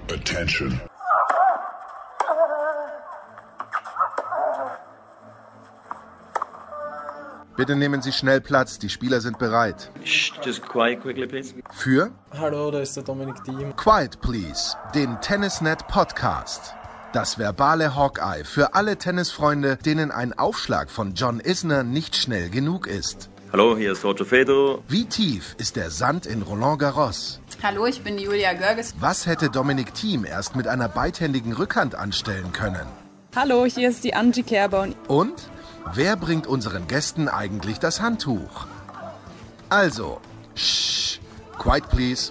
Attention. Bitte nehmen Sie schnell Platz, die Spieler sind bereit. Just quiet quickly, please. Für Hallo, da ist der Dominik Thiem. Quiet Please, den Tennisnet Podcast. Das verbale Hawkeye für alle Tennisfreunde, denen ein Aufschlag von John Isner nicht schnell genug ist. Hallo, hier ist Roger Federer. Wie tief ist der Sand in Roland Garros? Hallo, ich bin Julia Görges. Was hätte Dominik Thiem erst mit einer beidhändigen Rückhand anstellen können? Hallo, hier ist die Angie Kerber. Und wer bringt unseren Gästen eigentlich das Handtuch? Also, quiet please.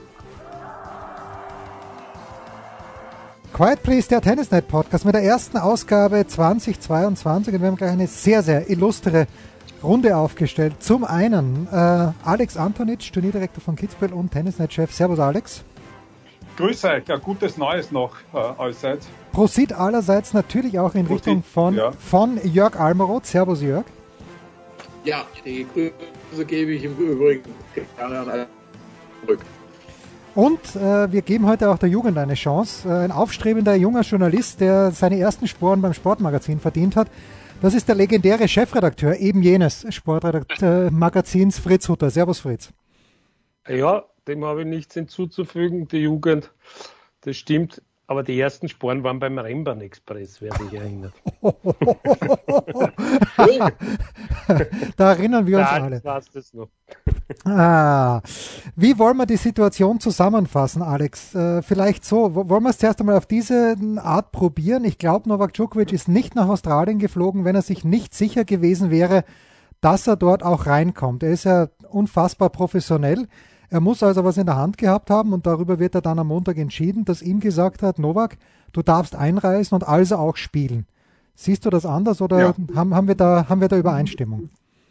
Quiet Please, der Tennisnet-Podcast mit der ersten Ausgabe 2022. Und wir haben gleich eine sehr, sehr illustre Runde aufgestellt. Zum einen Alex Antonic, Turnierdirektor von Kitzbühel und Tennisnet-Chef. Servus Alex. Grüß euch, ein gutes Neues noch allseits. Prosit allerseits natürlich auch in Richtung von Jörg Almeroth. Servus Jörg. Ja, die Grüße gebe ich im Übrigen gerne an alle zurück. Und wir geben heute auch der Jugend eine Chance. Ein aufstrebender junger Journalist, der seine ersten Sporen beim Sportmagazin verdient hat. Das ist der legendäre Chefredakteur eben jenes Sportmagazins Fritz Hutter. Servus Fritz. Ja, dem habe ich nichts hinzuzufügen. Die Jugend, das stimmt. Aber die ersten Sporen waren beim Rennbahn Express, wer sich erinnert. Da erinnern wir uns alle. Das noch. Wie wollen wir die Situation zusammenfassen, Alex? Vielleicht so, wollen wir es zuerst einmal auf diese Art probieren? Ich glaube, Novak Djokovic ist nicht nach Australien geflogen, wenn er sich nicht sicher gewesen wäre, dass er dort auch reinkommt. Er ist ja unfassbar professionell. Er muss also was in der Hand gehabt haben und darüber wird er dann am Montag entschieden, dass ihm gesagt hat, Novak, du darfst einreisen und also auch spielen. Siehst du das anders oder haben wir da Übereinstimmung?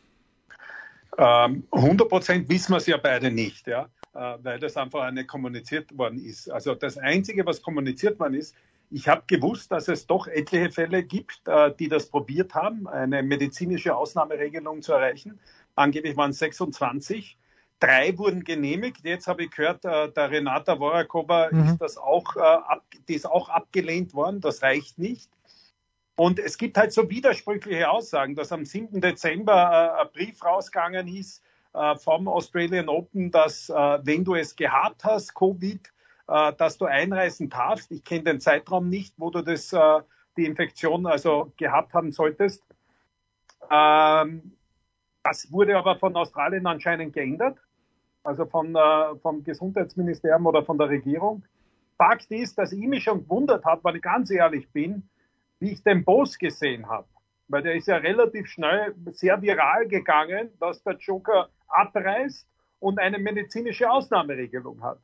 100% wissen wir es ja beide nicht, ja, weil das einfach nicht kommuniziert worden ist. Also das Einzige, was kommuniziert worden ist, ich habe gewusst, dass es doch etliche Fälle gibt, die das probiert haben, eine medizinische Ausnahmeregelung zu erreichen. Angeblich waren es 26. 3 wurden genehmigt. Jetzt habe ich gehört, der Renata Vorakova die ist auch abgelehnt worden. Das reicht nicht. Und es gibt halt so widersprüchliche Aussagen, dass am 7. Dezember ein Brief rausgegangen ist vom Australian Open, dass wenn du es gehabt hast, Covid, dass du einreisen darfst. Ich kenne den Zeitraum nicht, wo du die Infektion also gehabt haben solltest. Das wurde aber von Australien anscheinend geändert, also vom Gesundheitsministerium oder von der Regierung. Fakt ist, dass ich mich schon gewundert habe, weil ich ganz ehrlich bin, wie ich den Post gesehen habe. Weil der ist ja relativ schnell sehr viral gegangen, dass der Joker abreist und eine medizinische Ausnahmeregelung hat.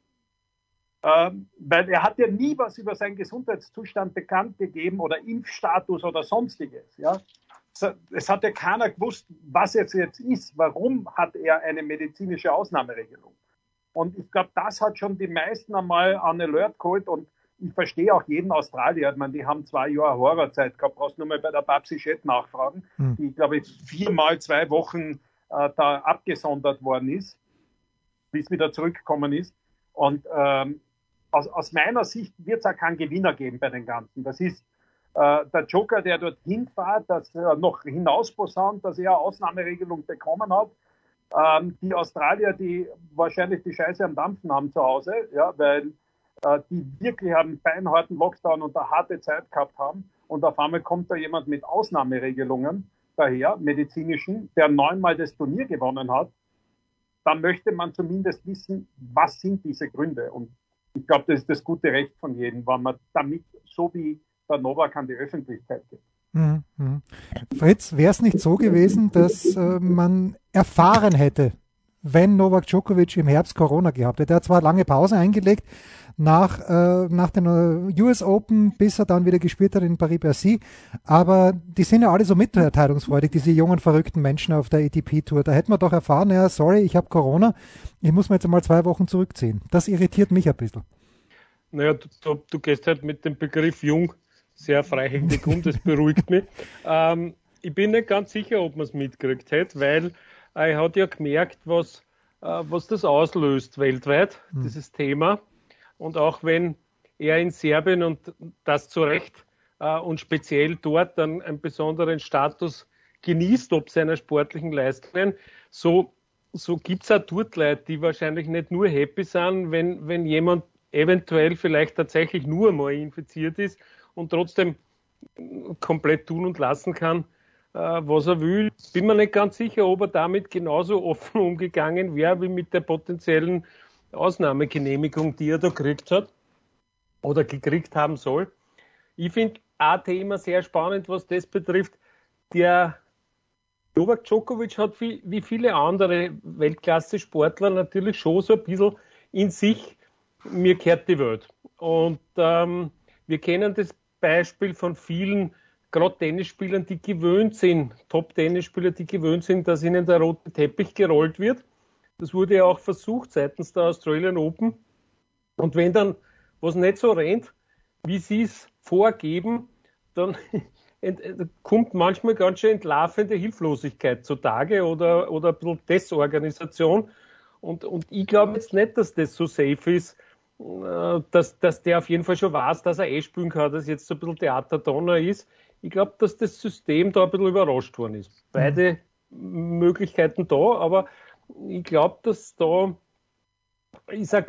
Weil er hat ja nie was über seinen Gesundheitszustand bekannt gegeben oder Impfstatus oder sonstiges. Ja? Es hat ja keiner gewusst, was jetzt ist. Warum hat er eine medizinische Ausnahmeregelung? Und ich glaube, das hat schon die meisten einmal an Alert geholt. Und ich verstehe auch jeden Australier. Ich meine, die haben 2 Jahre Horrorzeit gehabt. Brauchst nur mal bei der Babsi Schett nachfragen, die, glaube ich, 4-mal 2 Wochen da abgesondert worden ist, bis wieder zurückgekommen ist. Und aus meiner Sicht wird es auch keinen Gewinner geben bei den Ganzen. Das ist der Joker, der dorthin fährt, dass er noch hinausposaunt, dass er eine Ausnahmeregelung bekommen hat. Die Australier, die wahrscheinlich die Scheiße am Dampfen haben zu Hause, ja, weil die wirklich einen beinharten Lockdown und eine harte Zeit gehabt haben. Und auf einmal kommt da jemand mit Ausnahmeregelungen daher, medizinischen, der 9-mal das Turnier gewonnen hat. Dann möchte man zumindest wissen, was sind diese Gründe. Und ich glaube, das ist das gute Recht von jedem, weil man damit so wie der Novak an die Öffentlichkeit geht. Fritz, wäre es nicht so gewesen, dass man erfahren hätte, wenn Novak Djokovic im Herbst Corona gehabt hätte? Er hat zwar lange Pause eingelegt nach den US Open, bis er dann wieder gespielt hat in Paris-Bercy, aber die sind ja alle so mitteilungsfreudig, diese jungen, verrückten Menschen auf der ATP-Tour. Da hätte man doch erfahren, ja, sorry, ich habe Corona, ich muss mir jetzt mal 2 Wochen zurückziehen. Das irritiert mich ein bisschen. Naja, du gehst halt mit dem Begriff jung sehr freihändig um, das beruhigt mich. Ich bin nicht ganz sicher, ob man es mitgekriegt hätte, weil er hat ja gemerkt, was das auslöst weltweit, dieses Thema. Und auch wenn er in Serbien und das zu Recht und speziell dort dann einen besonderen Status genießt, ob seiner sportlichen Leistungen. So gibt es auch dort Leute, die wahrscheinlich nicht nur happy sind, wenn jemand eventuell vielleicht tatsächlich nur mal infiziert ist und trotzdem komplett tun und lassen kann, was er will. Bin mir nicht ganz sicher, ob er damit genauso offen umgegangen wäre, wie mit der potenziellen Ausnahmegenehmigung, die er da gekriegt hat oder gekriegt haben soll. Ich finde ein Thema sehr spannend, was das betrifft. Der Novak Djokovic hat wie viele andere Weltklasse-Sportler natürlich schon so ein bisschen in sich, mir gehört die Welt. Und wir kennen das Beispiel von vielen, gerade Tennisspielern, die gewöhnt sind, Top-Tennisspieler, die gewöhnt sind, dass ihnen der rote Teppich gerollt wird. Das wurde ja auch versucht seitens der Australian Open. Und wenn dann was nicht so rennt, wie sie es vorgeben, dann kommt manchmal ganz schön entlarvende Hilflosigkeit zutage oder ein bisschen Desorganisation. Und ich glaube jetzt nicht, dass das so safe ist, dass der auf jeden Fall schon weiß, dass er spielen kann, dass jetzt so ein bisschen Theaterdonner ist. Ich glaube, dass das System da ein bisschen überrascht worden ist. Beide Möglichkeiten da, aber ich glaube, dass da ist eine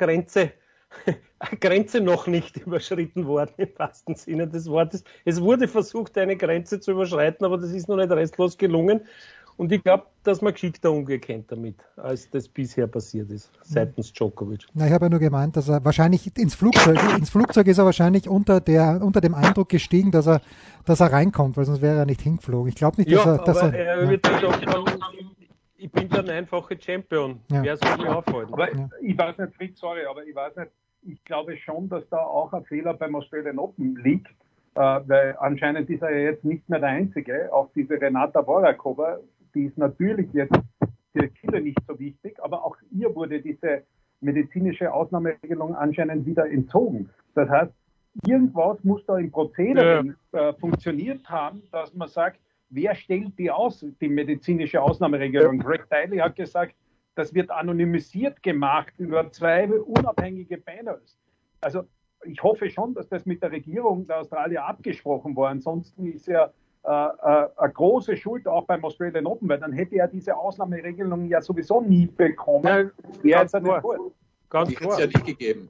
Grenze noch nicht überschritten worden, im wahrsten Sinne des Wortes. Es wurde versucht, eine Grenze zu überschreiten, aber das ist noch nicht restlos gelungen. Und ich glaube, dass man geschickter umgehen damit, als das bisher passiert ist, seitens Djokovic. Na, ich habe ja nur gemeint, dass er wahrscheinlich ins Flugzeug ist er wahrscheinlich unter dem Eindruck gestiegen, dass er reinkommt, weil sonst wäre er nicht hingeflogen. Ich glaube nicht, dass er wird gesagt haben, ich bin der einfache Champion. Ja. Wer soll mich aufhalten? Aber ich weiß nicht, Fritz, sorry, aber ich weiß nicht, ich glaube schon, dass da auch ein Fehler beim Australian Open liegt, weil anscheinend ist er ja jetzt nicht mehr der Einzige. Auch diese Renata Vorakova, die ist natürlich jetzt für viele nicht so wichtig, aber auch ihr wurde diese medizinische Ausnahmeregelung anscheinend wieder entzogen. Das heißt, irgendwas muss da im Prozedere funktioniert haben, dass man sagt, wer stellt die aus, die medizinische Ausnahmeregelung? Greg Tiley hat gesagt, das wird anonymisiert gemacht über 2 unabhängige Panels. Also ich hoffe schon, dass das mit der Regierung der Australier abgesprochen war. Ansonsten ist ja eine große Schuld auch beim Australian Open, weil dann hätte er diese Ausnahmeregelung ja sowieso nie bekommen. Die hat es ja nicht gegeben.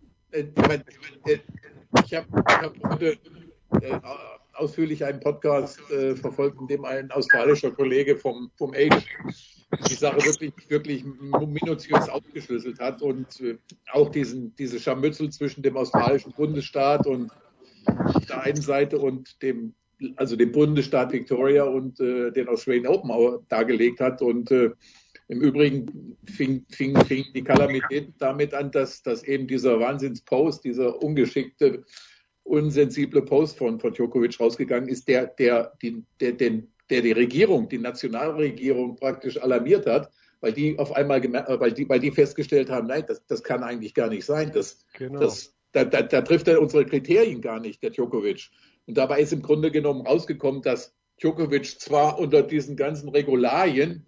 Ich habe heute ausführlich einen Podcast verfolgt, in dem ein australischer Kollege vom Age die Sache wirklich minutiös aufgeschlüsselt hat und auch diese Scharmützel zwischen dem australischen Bundesstaat und auf der einen Seite und dem Bundesstaat Victoria und den Australian Open dargelegt hat. Und im Übrigen fing die Kalamität damit an, dass eben dieser Wahnsinnspost, dieser ungeschickte, unsensible Post von Djokovic rausgegangen ist, der die Regierung, die Nationalregierung praktisch alarmiert hat, weil die auf einmal weil die festgestellt haben, nein, das kann eigentlich gar nicht sein. Da trifft er unsere Kriterien gar nicht, der Djokovic. Und dabei ist im Grunde genommen rausgekommen, dass Djokovic zwar unter diesen ganzen Regularien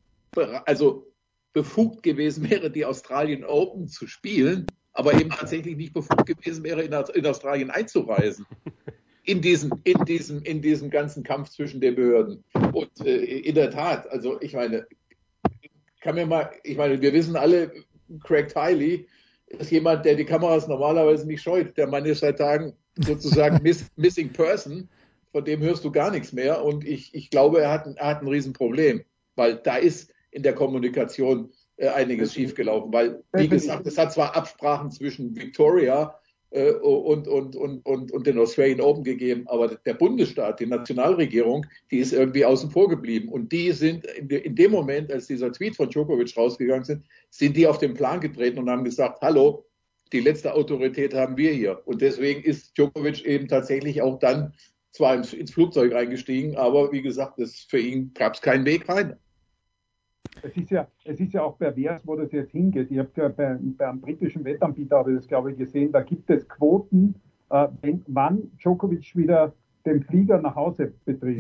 befugt gewesen wäre, die Australian Open zu spielen, aber eben tatsächlich nicht befugt gewesen wäre, in Australien einzureisen. In diesem ganzen Kampf zwischen den Behörden. Und in der Tat, also ich meine, wir wissen alle, Craig Tiley ist jemand, der die Kameras normalerweise nicht scheut. Der Mann ist seit Tagen sozusagen Missing Person, von dem hörst du gar nichts mehr. Und ich glaube, er hat ein Riesenproblem, weil da ist in der Kommunikation einiges schiefgelaufen. Weil, wie gesagt, es hat zwar Absprachen zwischen Victoria und den Australian Open gegeben, aber der Bundesstaat, die Nationalregierung, die ist irgendwie außen vor geblieben. Und die sind in dem Moment, als dieser Tweet von Djokovic rausgegangen sind die auf den Plan getreten und haben gesagt, hallo, die letzte Autorität haben wir hier. Und deswegen ist Djokovic eben tatsächlich auch dann zwar ins Flugzeug reingestiegen, aber wie gesagt, für ihn gab es keinen Weg rein. Es ist ja auch pervers, wo das jetzt hingeht. Ich habe ja beim britischen Wettanbieter, habe ich das glaube ich gesehen, da gibt es Quoten, wann Djokovic wieder den Flieger nach Hause betritt.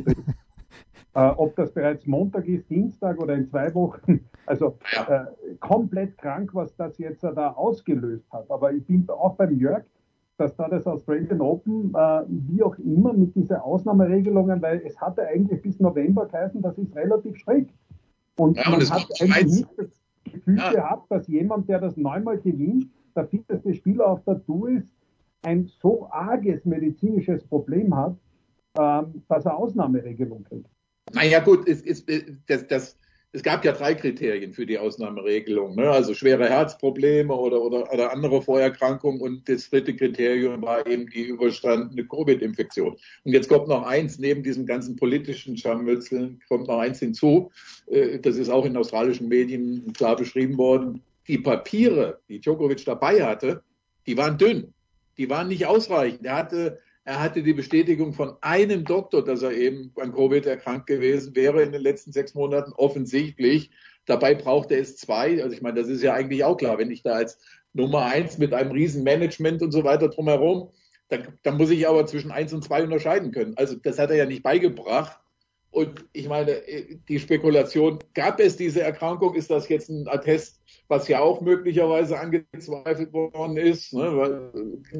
Ob das bereits Montag ist, Dienstag oder in 2 Wochen. Also komplett krank, was das jetzt da ausgelöst hat. Aber ich bin auch beim Jörg, dass da das Australian Open, wie auch immer, mit diesen Ausnahmeregelungen, weil es hatte eigentlich bis November geheißen, das ist relativ strikt. Und Ja, man hat eigentlich nicht das Gefühl gehabt, dass jemand, der das 9-mal gewinnt, der fitteste Spieler auf der Tour ist, ein so arges medizinisches Problem hat, dass er Ausnahmeregelung kriegt. Naja gut, es gab ja 3 Kriterien für die Ausnahmeregelung, ne? Also schwere Herzprobleme oder andere Vorerkrankungen, und das 3. Kriterium war eben die überstandene Covid-Infektion. Und jetzt kommt noch eins, neben diesem ganzen politischen Scharmützeln kommt noch eins hinzu, das ist auch in australischen Medien klar beschrieben worden: Die Papiere, die Djokovic dabei hatte, die waren dünn, die waren nicht ausreichend. Er hatte die Bestätigung von einem Doktor, dass er eben an Covid erkrankt gewesen wäre in den letzten 6 Monaten, offensichtlich. Dabei brauchte es 2. Also ich meine, das ist ja eigentlich auch klar, wenn ich da als Nummer 1 mit einem riesen Management und so weiter drumherum, dann muss ich aber zwischen 1 und 2 unterscheiden können. Also das hat er ja nicht beigebracht. Und ich meine, die Spekulation, gab es diese Erkrankung? Ist das jetzt ein Attest, was ja auch möglicherweise angezweifelt worden ist? Ne?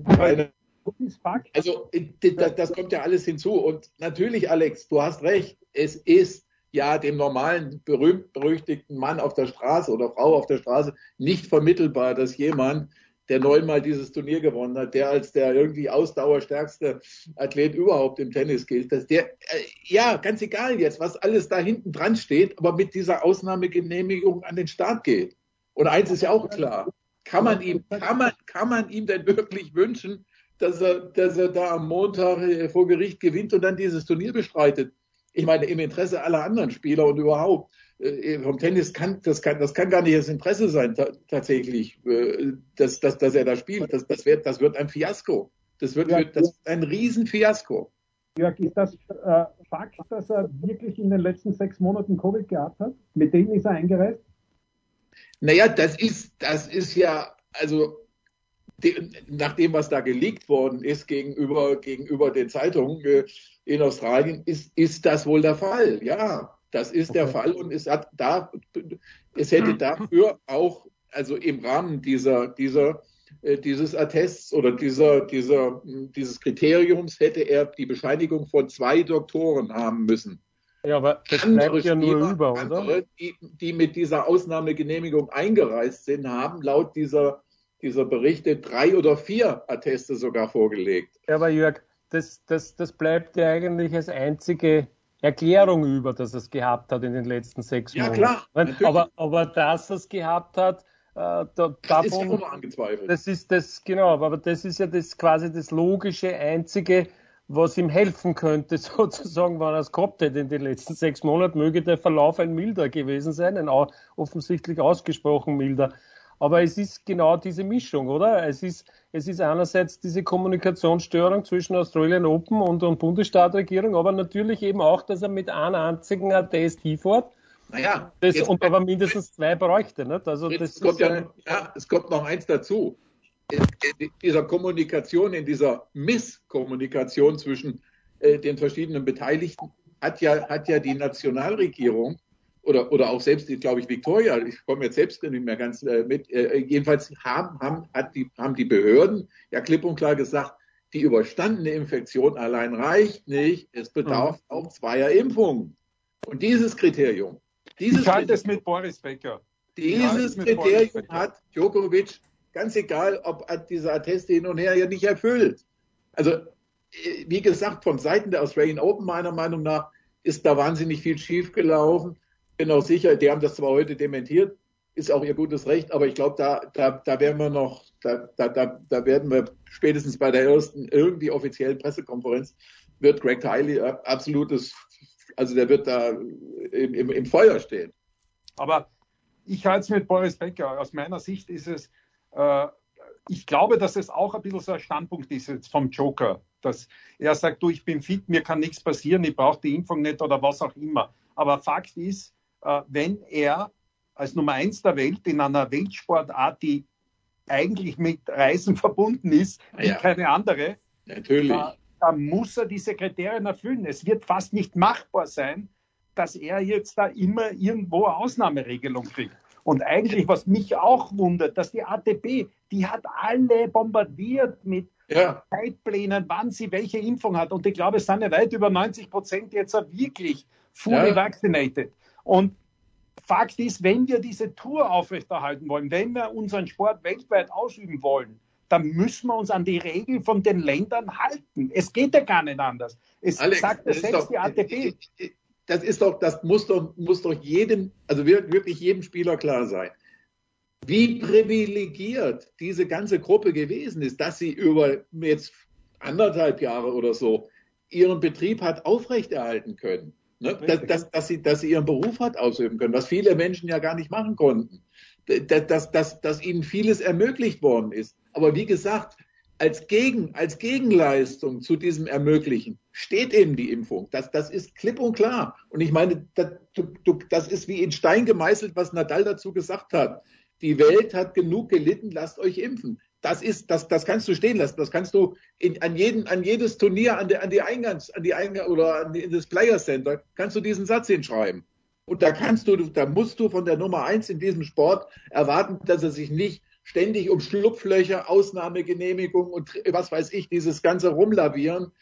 Also das kommt ja alles hinzu. Und natürlich, Alex, du hast recht, es ist ja dem normalen, berühmt-berüchtigten Mann auf der Straße oder Frau auf der Straße nicht vermittelbar, dass jemand, der 9-mal dieses Turnier gewonnen hat, der als der irgendwie ausdauerstärkste Athlet überhaupt im Tennis gilt, dass der, ja, ganz egal jetzt, was alles da hinten dran steht, aber mit dieser Ausnahmegenehmigung an den Start geht. Und eins ist ja auch klar, kann man ihm denn wirklich wünschen, dass er da am Montag vor Gericht gewinnt und dann dieses Turnier bestreitet? Ich meine, im Interesse aller anderen Spieler und überhaupt vom Tennis das kann gar nicht das Interesse sein, tatsächlich, dass er da spielt. Das wird ein Fiasko. Das wird ein Riesenfiasko. Jörg, ist das Fakt, dass er wirklich in den letzten 6 Monaten Covid gehabt hat? Mit denen ist er eingereist? Naja, das ist ja, also nach dem, was da geleakt worden ist gegenüber den Zeitungen in Australien, ist das wohl der Fall. Ja, das ist der Fall, und es hätte dafür auch, also im Rahmen dieses Attests oder dieses Kriteriums hätte er die Bescheinigung von 2 Doktoren haben müssen. Ja, aber das bleibt ja nur über, oder? Die mit dieser Ausnahmegenehmigung eingereist sind, haben laut dieser Berichte 3 oder 4 Atteste sogar vorgelegt. Ja, aber Jörg, das bleibt ja eigentlich als einzige Erklärung über, dass er es gehabt hat in den letzten 6 Monaten. Ja, klar. Aber dass er es gehabt hat, das ist ja immer angezweifelt. Das ist das, genau, aber das ist ja quasi das logische, einzige, was ihm helfen könnte, sozusagen, wenn er es gehabt hätte in den letzten 6 Monaten, möge der Verlauf ein milder gewesen sein, offensichtlich ausgesprochen milder. Aber es ist genau diese Mischung, oder? Es ist einerseits diese Kommunikationsstörung zwischen Australian Open und Bundesstaatregierung, aber natürlich eben auch, dass er mit einem einzigen Attest hinfährt. Naja, und aber mindestens 2 bräuchte. Nicht? Also es kommt noch eins dazu. In dieser Kommunikation, in dieser Misskommunikation zwischen den verschiedenen Beteiligten hat ja die Nationalregierung oder auch selbst, glaube ich, Victoria, ich komme jetzt selbst nicht mehr ganz mit, jedenfalls haben die Behörden ja klipp und klar gesagt, die überstandene Infektion allein reicht nicht, es bedarf auch 2er Impfungen. Und dieses Kriterium, ich halte es mit Boris Becker. Dieses Kriterium hat Djokovic, ganz egal, ob diese Atteste hin und her, ja nicht erfüllt. Also, wie gesagt, von Seiten der Australian Open, meiner Meinung nach, ist da wahnsinnig viel schief gelaufen. Bin auch sicher, die haben das zwar heute dementiert, ist auch ihr gutes Recht, aber ich glaube, da werden wir noch, da werden wir spätestens bei der ersten irgendwie offiziellen Pressekonferenz, wird Greg Tiley absolutes, also der wird da im Feuer stehen. Aber ich halte es mit Boris Becker. Aus meiner Sicht ist es, ich glaube, dass es auch ein bisschen so ein Standpunkt ist jetzt vom Joker, dass er sagt, du, ich bin fit, mir kann nichts passieren, ich brauche die Impfung nicht oder was auch immer. Aber Fakt ist, wenn er als Nummer 1 der Welt in einer Weltsportart, die eigentlich mit Reisen verbunden ist, wie keine andere, natürlich, dann muss er diese Kriterien erfüllen. Es wird fast nicht machbar sein, dass er jetzt da immer irgendwo eine Ausnahmeregelung kriegt. Und eigentlich, was mich auch wundert, dass die ATP, die hat alle bombardiert mit Zeitplänen, wann sie welche Impfung hat. Und ich glaube, es sind ja weit über 90% jetzt wirklich fully vaccinated. Und Fakt ist, wenn wir diese Tour aufrechterhalten wollen, wenn wir unseren Sport weltweit ausüben wollen, dann müssen wir uns an die Regeln von den Ländern halten. Es geht ja gar nicht anders. Es Alex, sagt ja selbst die ATP. Das muss doch jedem, also wirklich jedem Spieler klar sein. Wie privilegiert diese ganze Gruppe gewesen ist, dass sie über jetzt 1,5 Jahre oder so ihren Betrieb hat aufrechterhalten können. Ne? Dass sie ihren Beruf hat ausüben können, was viele Menschen ja gar nicht machen konnten. Dass ihnen vieles ermöglicht worden ist. Aber wie gesagt, als Gegenleistung zu diesem Ermöglichen steht eben die Impfung. Das ist klipp und klar. Und ich meine, das ist wie in Stein gemeißelt, was Nadal dazu gesagt hat. Die Welt hat genug gelitten, lasst euch impfen. Das kannst du stehen lassen. Das kannst du an jedes Turnier, an die Eingangs oder in das Player Center, kannst du diesen Satz hinschreiben. Und da musst du von der Nummer 1 in diesem Sport erwarten, dass er sich nicht ständig um Schlupflöcher, Ausnahmegenehmigung und was weiß ich, dieses ganze Rumlavieren,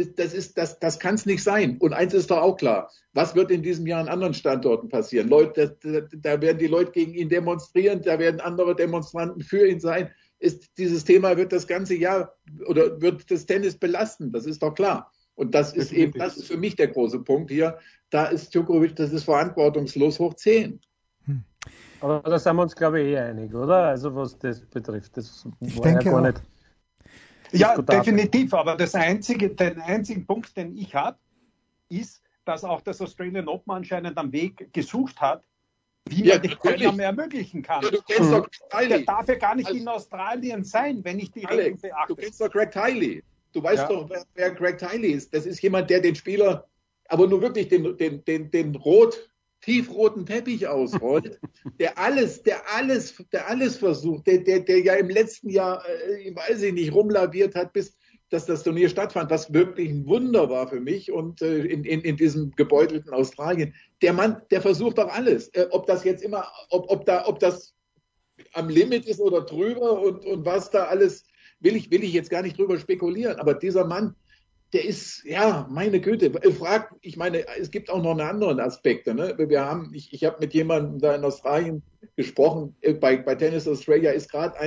das kann es nicht sein. Und eins ist doch auch klar, was wird in diesem Jahr an anderen Standorten passieren? Da werden die Leute gegen ihn demonstrieren, da werden andere Demonstranten für ihn sein. Dieses Thema wird das ganze Jahr oder wird das Tennis belasten, das ist doch klar. Und das ist für mich der große Punkt hier. Da ist Djokovic, das ist verantwortungslos hoch 10. Aber da sind wir uns, glaube ich, einig, oder? Also was das betrifft. Das ich war denke ja gar auch. nicht. Ja, definitiv. Aber den einzigen Punkt, den ich habe, ist, dass auch das Australian Open anscheinend einen Weg gesucht hat, wie man die Teilnahme ermöglichen kann. Ja, du kennst doch Der darf ja gar nicht in Australien sein, wenn ich die Regeln beachte. Du kennst doch Greg Tiley. Du weißt doch, wer Greg Tiley ist. Das ist jemand, der den Spieler, aber nur wirklich den tiefroten Teppich ausrollt, der alles versucht, der ja im letzten Jahr, weiß ich nicht, rumlaviert hat, bis dass das Turnier stattfand, was wirklich ein Wunder war für mich und in diesem gebeutelten Australien. Der Mann, der versucht doch alles. Ob das jetzt immer, ob das am Limit ist oder drüber und was da alles, will ich jetzt gar nicht drüber spekulieren, aber dieser Mann, der ist, ja, meine Güte, ich meine, es gibt auch noch andere Aspekte. Ne? Ich habe mit jemandem da in Australien gesprochen, bei Tennis Australia ist gerade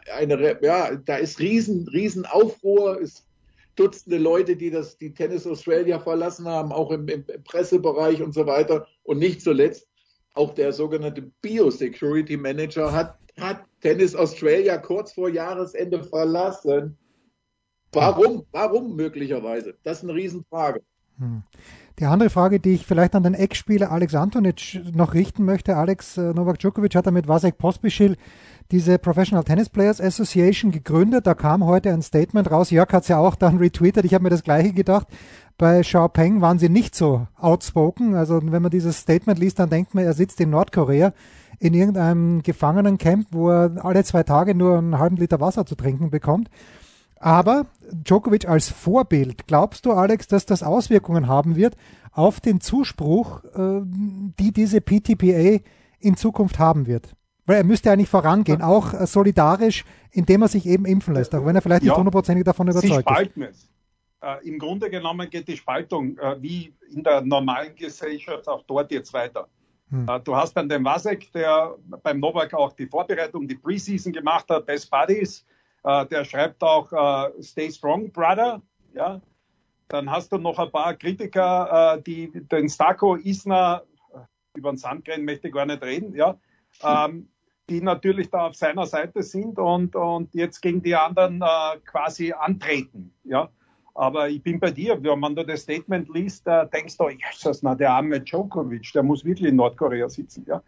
da ist riesen Aufruhr, ist Dutzende Leute, die Tennis Australia verlassen haben, auch im Pressebereich und so weiter. Und nicht zuletzt auch der sogenannte Biosecurity Manager hat Tennis Australia kurz vor Jahresende verlassen. Warum? Warum möglicherweise? Das ist eine Riesenfrage. Die andere Frage, die ich vielleicht an den Ex-Spieler Alex Antonic noch richten möchte. Novak Djokovic hat mit Vasek Pospišil diese Professional Tennis Players Association gegründet. Da kam heute ein Statement raus. Jörg hat es ja auch dann retweetet. Ich habe mir das Gleiche gedacht. Bei Xiaopeng waren sie nicht so outspoken. Also wenn man dieses Statement liest, dann denkt man, er sitzt in Nordkorea in irgendeinem Gefangenencamp, wo er alle 2 Tage nur einen halben Liter Wasser zu trinken bekommt. Aber Djokovic als Vorbild, glaubst du, Alex, dass das Auswirkungen haben wird auf den Zuspruch, die diese PTPA in Zukunft haben wird? Weil er müsste eigentlich vorangehen, auch solidarisch, indem er sich eben impfen lässt, auch wenn er vielleicht nicht hundertprozentig davon überzeugt Sie spalten es. Im Grunde genommen geht die Spaltung wie in der normalen Gesellschaft auch dort jetzt weiter. Du hast dann den Vasek, der beim Novak auch die Vorbereitung, die Preseason gemacht hat, Best Buddies. Der schreibt auch Stay Strong, Brother. Ja. Dann hast du noch ein paar Kritiker, die den Stako Isner, über den Sandgren möchte ich gar nicht reden, ja, die natürlich da auf seiner Seite sind und jetzt gegen die anderen quasi antreten. Ja. Aber ich bin bei dir, wenn man da das Statement liest, denkst du, Jesus, na, der arme Djokovic, der muss wirklich in Nordkorea sitzen. Ja.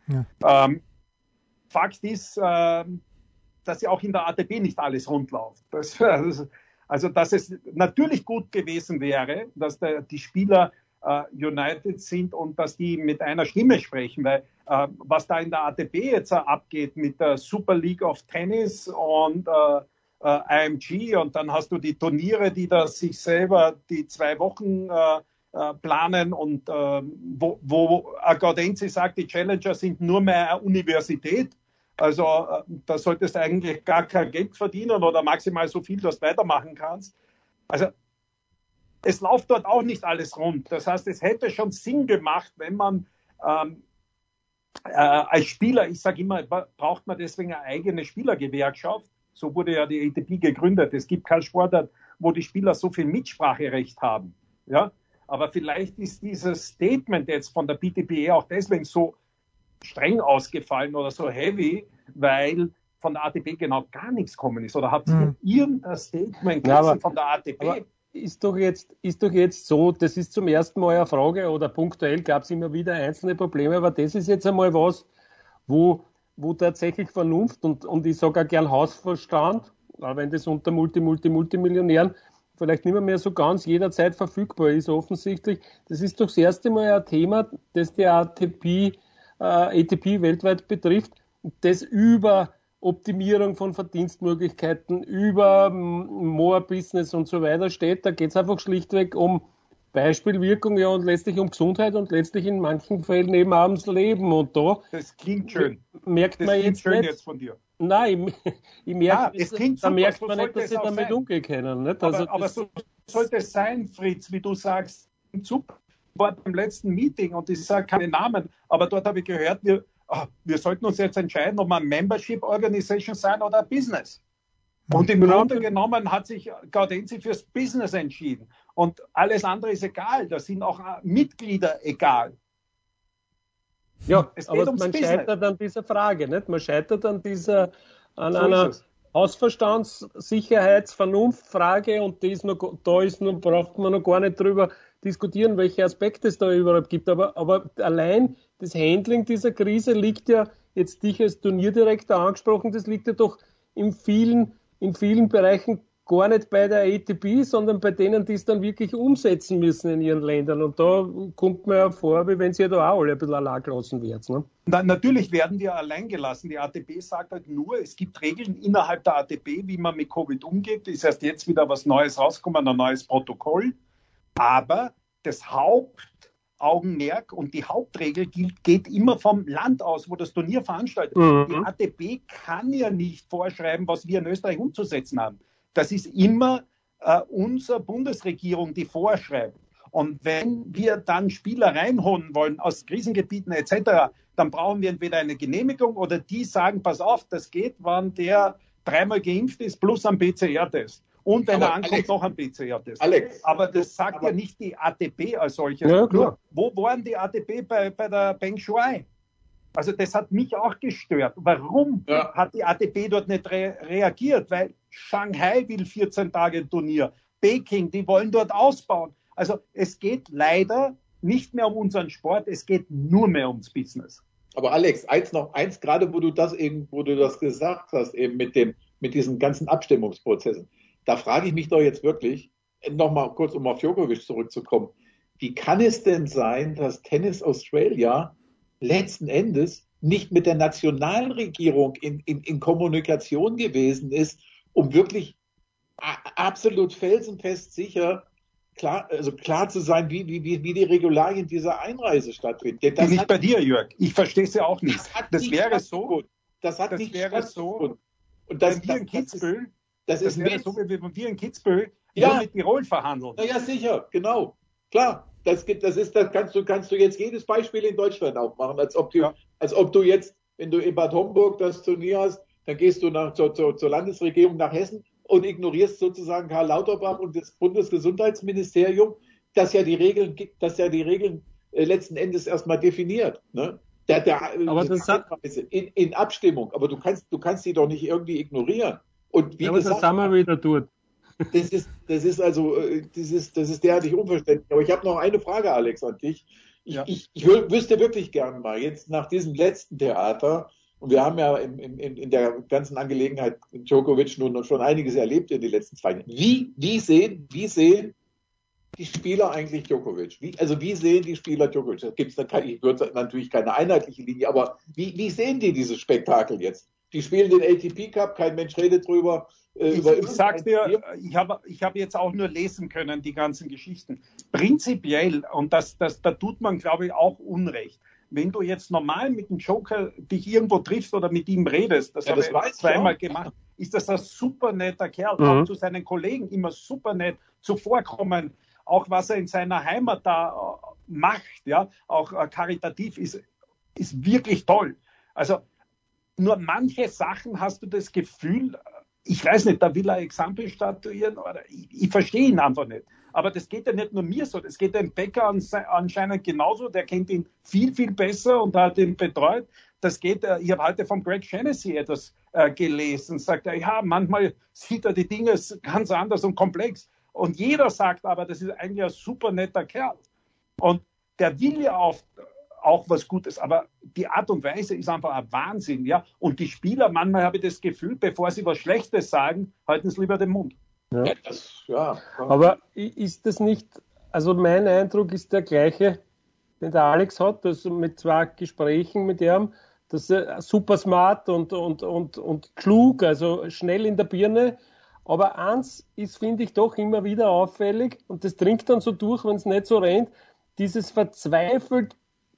Fakt ist, dass ja auch in der ATP nicht alles rund läuft. Also, dass es natürlich gut gewesen wäre, dass die Spieler united sind und dass die mit einer Stimme sprechen, weil was da in der ATP jetzt abgeht mit der Super League of Tennis und IMG und dann hast du die Turniere, die da sich selber die 2 Wochen planen und wo Gaudenzi sagt, die Challenger sind nur mehr eine Universität. Also da solltest du eigentlich gar kein Geld verdienen oder maximal so viel, dass du weitermachen kannst. Also es läuft dort auch nicht alles rund. Das heißt, es hätte schon Sinn gemacht, wenn man als Spieler, ich sage immer, braucht man deswegen eine eigene Spielergewerkschaft. So wurde ja die ATP gegründet. Es gibt keinen Sportart, wo die Spieler so viel Mitspracherecht haben. Ja? Aber vielleicht ist dieses Statement jetzt von der PTPE auch deswegen so streng ausgefallen oder so heavy, weil von der ATP genau gar nichts gekommen ist. Oder habt ihr irgendein Statement von der ATP? Ist doch jetzt so, das ist zum ersten Mal eine Frage oder punktuell gab es immer wieder einzelne Probleme, aber das ist jetzt einmal was, wo tatsächlich Vernunft und ich sage auch gern Hausverstand, auch wenn das unter Multimillionären vielleicht nicht mehr so ganz jederzeit verfügbar ist, offensichtlich. Das ist doch das erste Mal ein Thema, das die ATP weltweit betrifft, das über Optimierung von Verdienstmöglichkeiten, über More Business und so weiter steht. Da geht es einfach schlichtweg um Beispielwirkung, ja, und letztlich um Gesundheit und letztlich in manchen Fällen eben auch ums Leben. Und da das klingt schön. Merkt das man klingt jetzt schön nicht, jetzt von dir. Nein, ich merke, es klingt da super, merkt so man nicht, dass sie damit sein. umgehen können. Nicht? Aber so sollte es sein, Fritz, wie du sagst. Super, ich war beim letzten Meeting und ich sage keine Namen, aber dort habe ich gehört, wir sollten uns jetzt entscheiden, ob wir eine Membership Organisation sein oder ein Business. Und im Grunde genommen hat sich Gaudenzi fürs Business entschieden. Und alles andere ist egal. Da sind auch Mitglieder egal. Ja, aber man scheitert an dieser Frage, nicht? Man scheitert an einer Hausverstandssicherheits-Vernunftfrage und braucht man noch gar nicht drüber diskutieren, welche Aspekte es da überhaupt gibt. Aber allein das Handling dieser Krise liegt ja, jetzt dich als Turnierdirektor angesprochen, das liegt ja doch in vielen Bereichen gar nicht bei der ATP, sondern bei denen, die es dann wirklich umsetzen müssen in ihren Ländern. Und da kommt mir ja vor, wie wenn sie ja da auch alle ein bisschen allein gelassen wird. Ne? Natürlich werden die allein gelassen. Die ATP sagt halt nur, es gibt Regeln innerhalb der ATP, wie man mit Covid umgeht. Ist erst jetzt wieder was Neues rausgekommen, ein neues Protokoll. Aber das Hauptaugenmerk und die Hauptregel geht immer vom Land aus, wo das Turnier veranstaltet. Die ATP kann ja nicht vorschreiben, was wir in Österreich umzusetzen haben. Das ist immer unsere Bundesregierung, die vorschreibt. Und wenn wir dann Spieler reinholen wollen aus Krisengebieten etc., dann brauchen wir entweder eine Genehmigung oder die sagen, pass auf, das geht, wann der 3-mal geimpft ist plus ein PCR-Test. Und wenn er ankommt, noch ein PCR-Test. Aber das sagt ja nicht die ATP als solches. Ja, klar. Wo waren die ATP bei der Peng Shuai? Also das hat mich auch gestört. Warum hat die ATP dort nicht reagiert? Weil Shanghai will 14 Tage Turnier. Peking, die wollen dort ausbauen. Also es geht leider nicht mehr um unseren Sport, es geht nur mehr ums Business. Aber Alex, eins gerade, wo du das gesagt hast, eben mit diesen ganzen Abstimmungsprozessen. Da frage ich mich doch jetzt wirklich, nochmal kurz, um auf Djokovic zurückzukommen, wie kann es denn sein, dass Tennis Australia letzten Endes nicht mit der Nationalregierung in Kommunikation gewesen ist, um wirklich absolut felsenfest sicher klar zu sein, wie die Regularien dieser Einreise stattfinden. Bin ich bei dir, Jörg. Ich verstehe es ja auch nicht. Das wäre so. Das wäre so. Und das wir in Kitzbühel, das wäre so, wie wir in Kitzbühel mit Tirol verhandeln. Na ja, sicher, genau. Klar. Das kannst du jetzt jedes Beispiel in Deutschland aufmachen, als ob du jetzt, wenn du in Bad Homburg das Turnier hast, dann gehst du zur Landesregierung nach Hessen und ignorierst sozusagen Karl Lauterbach und das Bundesgesundheitsministerium, das ja die Regeln letzten Endes erstmal definiert. Ne? Aber das in Abstimmung. Aber du kannst die doch nicht irgendwie ignorieren. Und wie gesagt, das haben wir wieder tut. Das ist derartig unverständlich. Aber ich habe noch eine Frage, Alex, an dich. Ich wüsste wirklich gern mal, jetzt nach diesem letzten Theater, und wir haben ja in der ganzen Angelegenheit Djokovic nun schon einiges erlebt in den letzten 2 Jahren. Wie sehen die Spieler eigentlich Djokovic? Wie sehen die Spieler Djokovic? Ich würde natürlich keine einheitliche Linie, aber wie sehen die dieses Spektakel jetzt? Die spielen den ATP Cup, kein Mensch redet drüber. Ich sag's dir, ich habe jetzt auch nur lesen können, die ganzen Geschichten. Prinzipiell, und da tut man, glaube ich, auch Unrecht, wenn du jetzt normal mit dem Joker dich irgendwo triffst oder mit ihm redest, das habe ich zweimal gemacht, ist das ein super netter Kerl, auch zu seinen Kollegen immer super nett zuvorkommen, auch was er in seiner Heimat da macht, ja, auch karitativ ist wirklich toll. Also nur manche Sachen hast du das Gefühl, ich weiß nicht, da will er Exempel statuieren, oder ich verstehe ihn einfach nicht. Aber das geht ja nicht nur mir so, das geht dem Becker anscheinend genauso, der kennt ihn viel, viel besser und hat ihn betreut. Das geht, ich habe heute von Greg Shaughnessy etwas gelesen, sagt er, ja, manchmal sieht er die Dinge ganz anders und komplex. Und jeder sagt aber, das ist eigentlich ein super netter Kerl. Und der will ja auch was Gutes, aber die Art und Weise ist einfach ein Wahnsinn, ja. Und die Spieler, manchmal habe ich das Gefühl, bevor sie was Schlechtes sagen, halten sie lieber den Mund. Ja. Aber ist das nicht, also mein Eindruck ist der gleiche, den der Alex hat, dass mit 2 Gesprächen mit ihm, dass er super smart und klug, also schnell in der Birne. Aber eins ist, finde ich, doch immer wieder auffällig, und das dringt dann so durch, wenn es nicht so rennt, dieses verzweifelte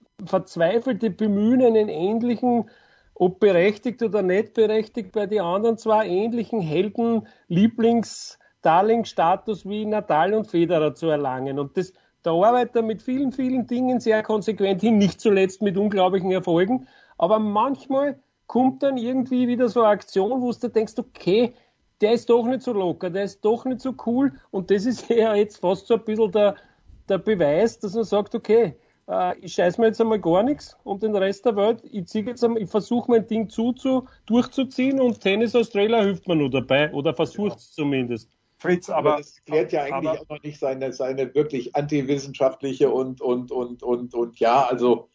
Bemühen, einen ähnlichen, ob berechtigt oder nicht berechtigt, bei den anderen 2 ähnlichen Helden, Darlingsstatus wie Nadal und Federer zu erlangen. Und da arbeitet er mit vielen, vielen Dingen sehr konsequent hin, nicht zuletzt mit unglaublichen Erfolgen. Aber manchmal kommt dann irgendwie wieder so eine Aktion, wo du denkst, okay, der ist doch nicht so locker, der ist doch nicht so cool. Und das ist ja jetzt fast so ein bisschen der Beweis, dass man sagt, okay, ich scheiß mir jetzt einmal gar nichts um den Rest der Welt. Ich versuche mein Ding durchzuziehen, und Tennis Australia hilft mir nur dabei, oder versucht es zumindest. Fritz, aber das klärt ja eigentlich auch noch nicht seine wirklich antiwissenschaftliche und ja, also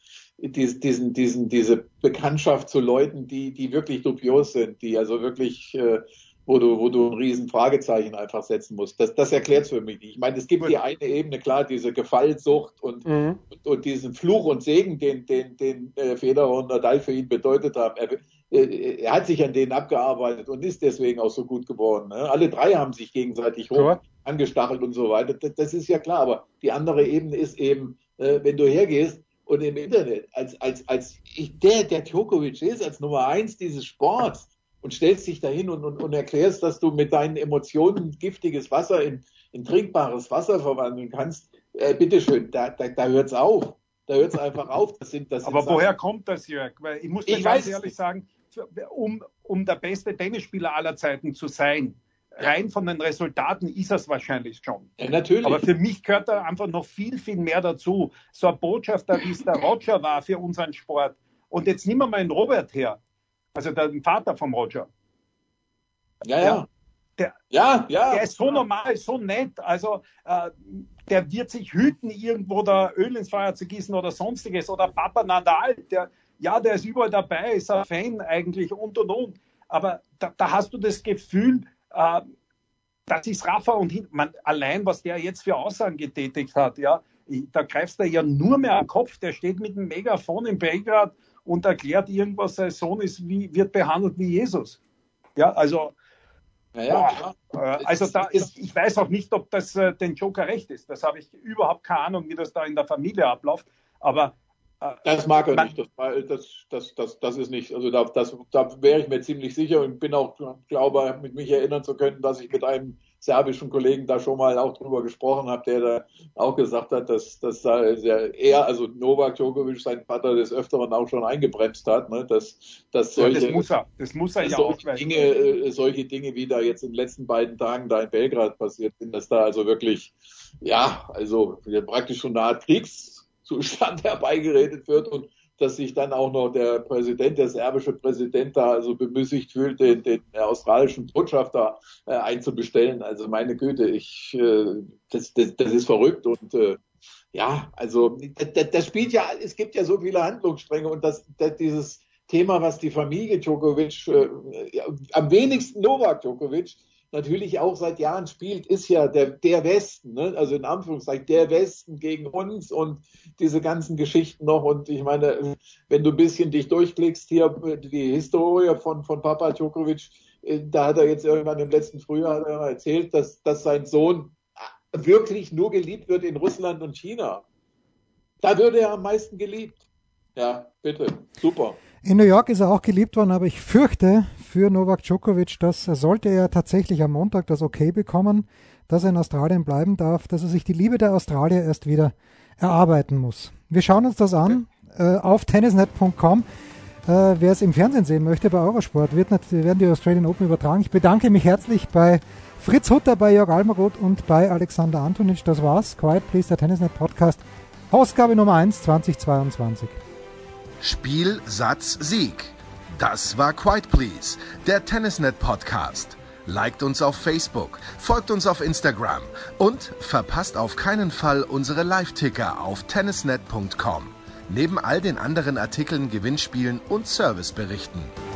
diese Bekanntschaft zu Leuten, die wirklich dubios sind, die also wirklich, wo du ein riesen Fragezeichen einfach setzen musst. Das erklärt es für mich nicht. Ich meine, es gibt die eine Ebene, klar, diese Gefallsucht und diesen Fluch und Segen, den Federer und Nadal für ihn bedeutet haben. Er hat sich an denen abgearbeitet und ist deswegen auch so gut geworden. Ne? Alle 3 haben sich gegenseitig hoch angestachelt und so weiter. Das ist ja klar. Aber die andere Ebene ist eben, wenn du hergehst und im Internet der Djokovic ist, als Nummer 1 dieses Sports, und stellst dich dahin und erklärst, dass du mit deinen Emotionen giftiges Wasser in trinkbares Wasser verwandeln kannst, bitteschön, da hört's auf. Da hört's einfach auf. Aber woher kommt das, Jörg? Weil ich muss dir ganz ehrlich sagen, um der beste Tennisspieler aller Zeiten zu sein, rein von den Resultaten ist es wahrscheinlich schon. Ja, natürlich. Aber für mich gehört da einfach noch viel, viel mehr dazu. So ein Botschafter, wie es der Roger war für unseren Sport. Und jetzt nehmen wir mal den Robert her. Also der Vater vom Roger. Ja. Der ist so normal, so nett. Also der wird sich hüten, irgendwo da Öl ins Feuer zu gießen oder sonstiges. Oder Papa Nadal, der ist überall dabei, ist ein Fan eigentlich und. Aber da hast du das Gefühl, das ist Rafa und allein, was der jetzt für Aussagen getätigt hat, ja, da greifst du ja nur mehr am Kopf. Der steht mit dem Megafon in Belgrad und erklärt irgendwas, sein Sohn wird behandelt wie Jesus. Ja, also, ich weiß auch nicht, ob das den Joker recht ist. Das habe ich überhaupt keine Ahnung, wie das da in der Familie abläuft. Aber das mag er nicht. Das ist nicht. Also da wäre ich mir ziemlich sicher und bin auch, glaube, mit mich erinnern zu können, dass ich mit einem serbischen Kollegen da schon mal auch drüber gesprochen habe, der da auch gesagt hat, dass er, also Novak Djokovic, sein Vater, des Öfteren auch schon eingebremst hat, ne? Das muss er ja auch. Solche Dinge, wie da jetzt in den letzten beiden Tagen da in Belgrad passiert sind, dass da also wirklich, also praktisch schon eine Art Kriegszustand herbeigeredet wird und dass sich dann auch noch der serbische Präsident da also bemüßigt fühlt, den australischen Botschafter einzubestellen. Also meine Güte, das ist verrückt und also das spielt ja, es gibt ja so viele Handlungsstränge und dieses Thema, was die Familie Djokovic, am wenigsten Novak Djokovic, natürlich auch seit Jahren spielt, ist ja der Westen, ne? Also in Anführungszeichen der Westen gegen uns und diese ganzen Geschichten noch. Und ich meine, wenn du ein bisschen dich durchklickst hier, die Historie von Papa Djokovic, da hat er jetzt irgendwann im letzten Frühjahr erzählt, dass sein Sohn wirklich nur geliebt wird in Russland und China. Da würde er am meisten geliebt. Ja, bitte. Super. In New York ist er auch geliebt worden, aber ich fürchte für Novak Djokovic, dass sollte er tatsächlich am Montag das Okay bekommen, dass er in Australien bleiben darf, dass er sich die Liebe der Australier erst wieder erarbeiten muss. Wir schauen uns das an auf tennisnet.com. Wer es im Fernsehen sehen möchte, bei Eurosport, werden die Australian Open übertragen. Ich bedanke mich herzlich bei Fritz Hutter, bei Jörg Almaroth und bei Alexander Antonic. Das war's. Quiet Please, der Tennisnet Podcast. Ausgabe Nummer 1 2022. Spiel, Satz, Sieg. Das war Quiet Please, der Tennisnet Podcast. Liked uns auf Facebook, folgt uns auf Instagram und verpasst auf keinen Fall unsere Live-Ticker auf tennisnet.com. Neben all den anderen Artikeln, Gewinnspielen und Serviceberichten.